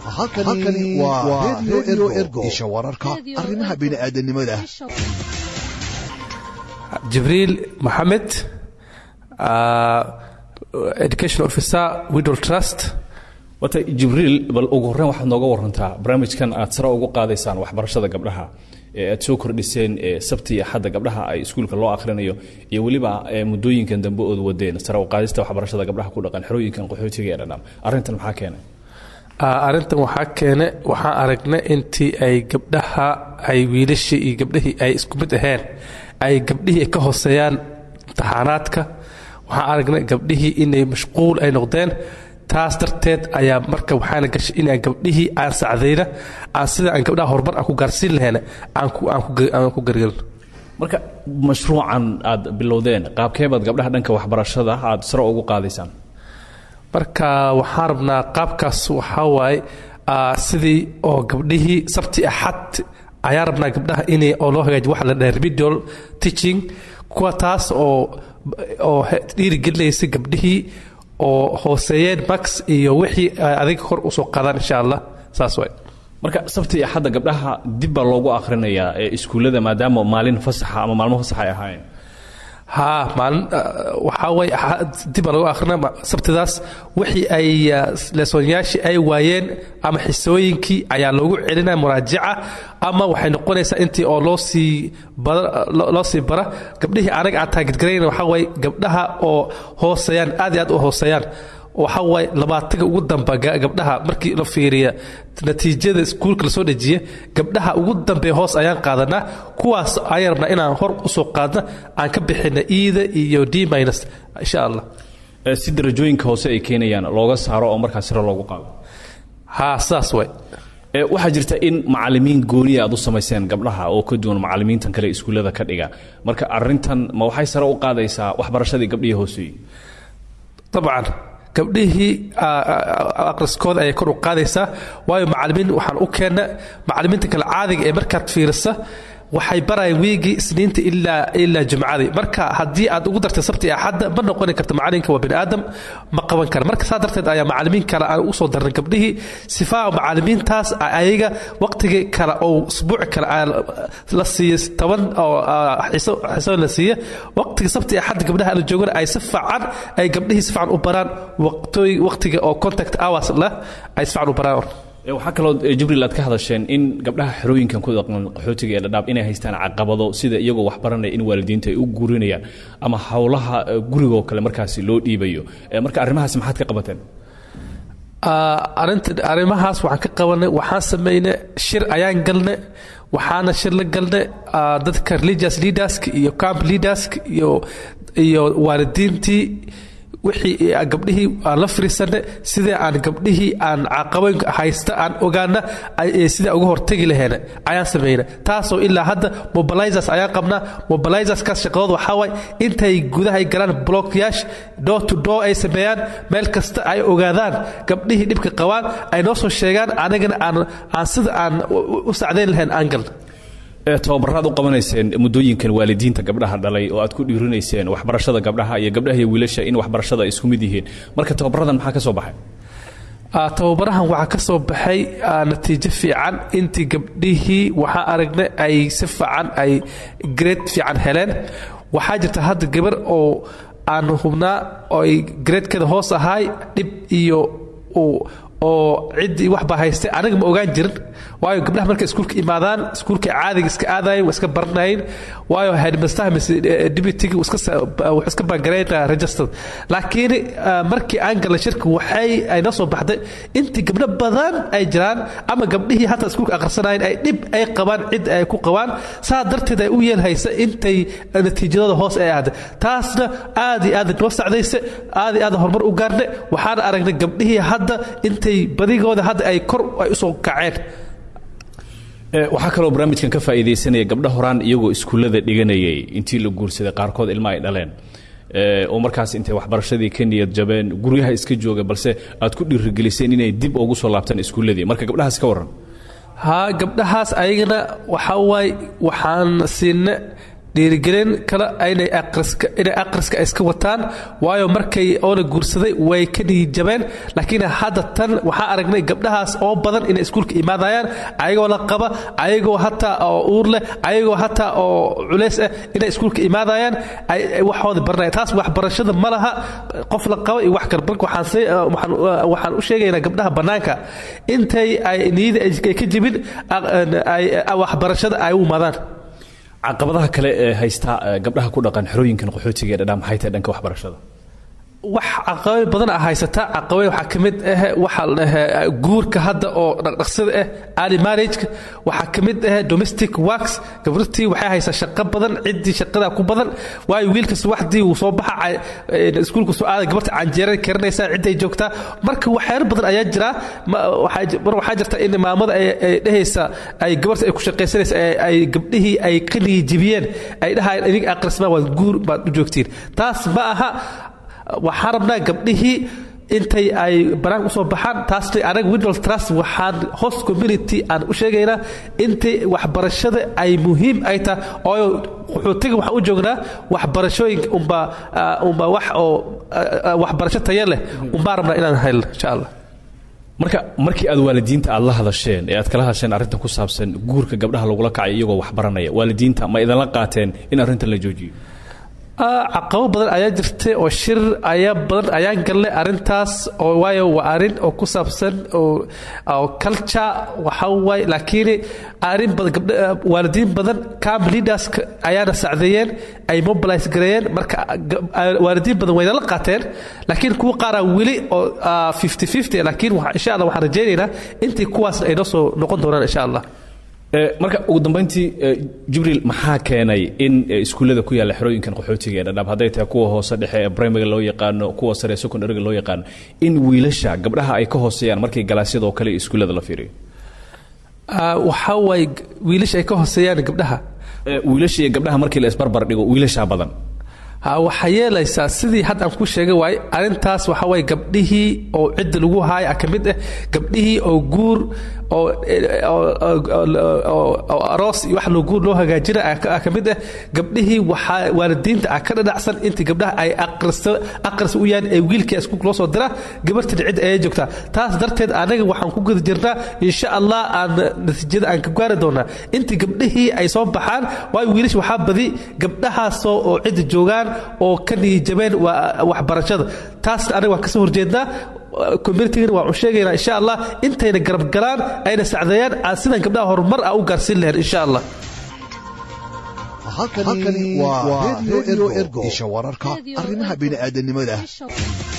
halkani waa Radio Ergo isha wararka arrimaha bini'aadanimada. Jibril Mohammed, Education Officer, Widow Trust. wata Jibril bal ugu horreyn waxaad nooga warantaa barnaamijkan aad sare ugu qaadaysaan waxbarashada gabdhaha ee aad soo kordhiseen sabti iyo xadda gabdhaha ay iskuulka loo akhrinayo iyo waliba muddooyinkan dambe oo wadeen sare u qaadista waxbarashada gabdhaha ku dhaqan xerooyinkan qaxootiga ee dhanam arrintan maxaa keenay arrintan waxaa aragnay intii ay gabdhaha ay wiilashii iyo gabdhihii ay isku mid aheen ay gabdhihii ka hooseeyaan imtixaanaadka waxaan aragnay gabdhihii inay mashquul ay noqdeen taas darteed ayaa marka waxaana gashay inaan gabdhihii aan sacdayna aan sida aan gabdhaha horumar aan ku gaarsiin lahayna aan ku gargarin marka mashruucan aad bilowdeen qaabkeebaad gabdhaha dhanka waxbarashada aad sare ugu qaadaysaan marka waxaan rabnaa qaabkaas waxaa waaye sidii oo gabdhihii sabti axad ayaa rabnaa gabdhaha inay oo loo hagaajiyo waxa la dhahay remedial teaching kuwa taas oo dhiirigelinaysa gabdhihii oo hooseeyeen max iyo wixii adig hor u soo qaadaan insha Allah saas way marka sabti axad gabdhaha dib baa loogu akhrinayaa iskuulada maadaama maalin fasaxa ama maalmo fasax ay ahaayeen maalin waxaa way dib baa loogu akhrina sabtidaas wixii ay leesonyaashii ay waayeen ama xisooyinkii ayaa loogu celinaya muraajaca ama waxay noqonaysaa intii oo loo sii bara gabdhihii anaga aan taageergarayna waxaa way gabdhaha oo hooseeyaan aad iyo aad u hooseeyaan waxa way 20 ugu dambe gabdhaha markii la fiiriyo natiijada iskuulka la soo dhajiye gabdhaha ugu dambe hoos ayaan qaadanaa kuwaas ayaan rabnaa inaan hor u soo qaadna aan ka bixina E iyo D- insha Allah si darajooyinka hoose ay keenayaan looga saaro oo markaas sare loogu qaado saas way waxaa jirta in macallimiin gooniya aad u samayseen gabdhaha oo ka duwan macallimiintan kale iskuulada ka dhiga marka arrintan ma waxay sare u qaadaysaa waxbarashadii gabdhihii hooseeyay طبعا gabdhihii aqriskooda ay kor u qaadaysaa waayo macallimiin waxaan u keenna macallimiinta kale caadiga ee markaad fiirisa waxay barayaan wiigi isniinta ilaa jumcadii marka haddii aad ugu dartay sabti axadda ma noqon karto macallinka waa bini aadam ma qaban kara marka saa darteed ayaa macallimiin kale aan u soo darnay gabdhihii sifaa macallimiintaas ayaga waqtiga kale oo usbuuc kale la siiyay 10 oo xiso la siiyay waqtiga sabti axadda gabdhaha la joogana ay si fiican ay gabdhihii si fiican u baraan waqtiga oo contact hours la ay si fiican u baraan waxaa kaloo Jibril aad ka hadasheen in gabdhaha xerooyinkan ku dhaqan qaxootiga ee dhadhaab inay haystaan caqabado sida iyagoo wax baranaya in waalidiinta ay u guurinayaan ama hawlaha guriga kale markaasi loo dhiibayo marka arrimahaas maxaad ka qabateen arrimahaas waxaan ka qabanay waxaan sameynay shir ayaan galnay waxaana shir la galnay dadka religious leaders iyo camp leaders iyo waalidiintii wixii gabdhihii aan la firiisanay sidii aan gabdhihii aan caqabooyinka haysta aan ogaana sida uga hortagi lahayn ayaan sameeyay taasoo ilaa hadda mobilizers ayaan qabnaa mobilizers ka shaqadooda waxa way intay gudaha galaan blockyash door to door ay sameeyaan meel kasta ay ogaadaan gabdhihii dhibka qabaan ay noo soo sheegaan anagana aan sida aan u saacideyn lahayn angal tababarraad u qabanayseen muddooyinkan waalidiinta gabdhaha dhalay oo aad ku dhiirinayseen waxbarashada gabdhaha iyo gabdhaha iyo wiilasha in waxbarashada ay isku mid yihiin marka tababaradan maxaa ka soo baxay tababarahan waxaa ka soo baxay natiijo fiican intii gabdhihii waxaa aragnay ay si fiican ay grade fiican heleen waxaa jirta hadda gabar oo aan hubnaa oo ay gradekeeda hoos ahaay dhib iyo oo cidii wax baa haystay aniga ma ogaan jirin waayo gabdhaha markay iskuulka imaadaan iskuulka caadiga iska aadayeen waa iska baranayn waayo headmaster deputy iska bangareynaa registered laakiin markii aan galay shirka waxay ay noo soo baxday intii gabdho badan ay jiraan ama gabdhihii hataa iskuulka akhrisanayeen ay dhib ay qabaan cid ay ku qabaan saa darteed ay u yeelhaysa intay natiijadooda hoos ay ahaday taasna aad iyo aad noo sacdaysa aad iyo aad horumar u gaarnay waxaan aragnay gabdhihii hadda intay badigooda hadda ay kor ay u soo kaceen waxaa kaloo barnaamijkan ka faa'iideysanaya gabdho horaan iyagoo iskuulada dhiganayay intii la guursaday qaarkood ilmo ay dhaleen oo markaas intay waxbarashadii ka niyad jabeen guryaha iska jooga balse aad ku dhiirigeliseen inay dib ugu soo laabtaan iskuuladii marka gabdhahaas ka waran gabdhahaas ayagana waxa waay waxaan siinay dhiirigelin kale inay aqriska iska wataan waayo markay oona guursaday way ka niyijabeen laakiin hadda tan waxaa aragnay gabdhahaas oo badan inay iskuulka imaadayaan ayagoo la qaba ayagoo hataa oo uur leh ayagoo hataa oo culeys ah inay iskuulka imaadayaan ay waxooda baranayaan taas waxbarashada ma laha qof la qaba iyo wax kale marka waxaan u sheegaynaa gabdhaha bannaanka intay ay niyada ay ka jibin waxbarashada ay u imaadaan caqabadaha kale ee haysta gabdhaha ku dhaqan xerooyinkan qaxootiga ee dhadhaam maxay tahay dhanka waxbarashada wax caqabad badan haysata caqabad waxa kamid ah waxa la guurka hadda oo dhaqsada ah early marriage waxa kamid ah domestic works gabartii waxay haysaa shaqo badan cidii shaqada ku badan way wiilka subaxdii uu soo baxa iskuulka soo aad gabarta canjeera karinaysa ciday joogta marka waxyaalo badan ayaa jira waxa jirta in maamada ay dhahaysa ay gabarta ay ku shaqeysanaysa ay gabdhihii ay qaniyi jibiyeen ay dhahay inig aqrisma waa guur baad u joogtiin taas ma aha waxaan rabnaa gabdhihii intay ay baraan u soo baxaan taasna anaga Windows Trust waxaan host community aan u sheegaynaa intay waxbarashada ay muhiim ay tahay oo qaxootiga waxa u joognaa waxbarashooyin umba wax oo waxbarasho tayo leh rabnaa inaan hayno insha Allah markii aad waalidiinta aad la hadasheen ee aad kala hadasheen arrinta ku saabsan guurka gabdhaha lagula kacay iyagoo wax baranaya waalidiinta ma idin la qaateen in arrintan la joojiyo caqabo badan ayaa jirtay oo shir ayaa badan ayaan galnay arintaas oo waayo waa arin oo ku saabsan oo culture waxa way laakiin arin badan waalidiin badan camp leaders ayaana sacdeeyeen ay mobilize gareeyeen marka waalidiin badan way la qaateen laakiin kuwa qaar wili oo 50-50 laakiin insha Allah waxaan rajaynaynaa intii kuwaas ay soo noqon doonaan insha Allah marka ugu dambeyntii Jibriil maxaa keenay in iskuulada ku yaala xerooyinkan qaxootiga ee dhadhaab haday tahay kuwa hoose dhexe ee primary loo yaqaan kuwa sare secondary loo yaqaan in wiilasha gabdhaha ay ka hooseeyaan markay galaasyada kale iskuulada la fiiriyo waxa way wiilasha ay ka hooseeyaan wiilasha iyo gabdhaha markii la isbarbar dhigo wiilasha badan waxa yeelaysaa sidii hadda aan ku sheegay waay arintaas waxa way gabdhihii oo cid lagu haay kamid ah gabdhihii oo guur oo aroos iyo wax loo guur loo hagaajina kamid ah gabdhihii waxa waalidiinta ka dhadhacsan intii gabdhaha ay aqris u yaan ay wiilkii isku loo soo dira gabartii cid ay joogta taas darteed anaga waxaan ku guda jirnaa insha Allah aan natiijada aan ka gaari doonaa intii gabdhihii ay soo baxaan way wiilish waxa badi gabdhahaas oo cid joogaan oo ka niyijabeen waxbarashada taas aniga waan ka soo horjeednaa community-ga waa u sheegaynaa insha Allah intayna garab galaan ayna sacdeeyaan sidan gabdhaha horumar u gaarsiin lahayn insha Allah halkani waa radio ergo isha wararka arrimaha bini'aadanimada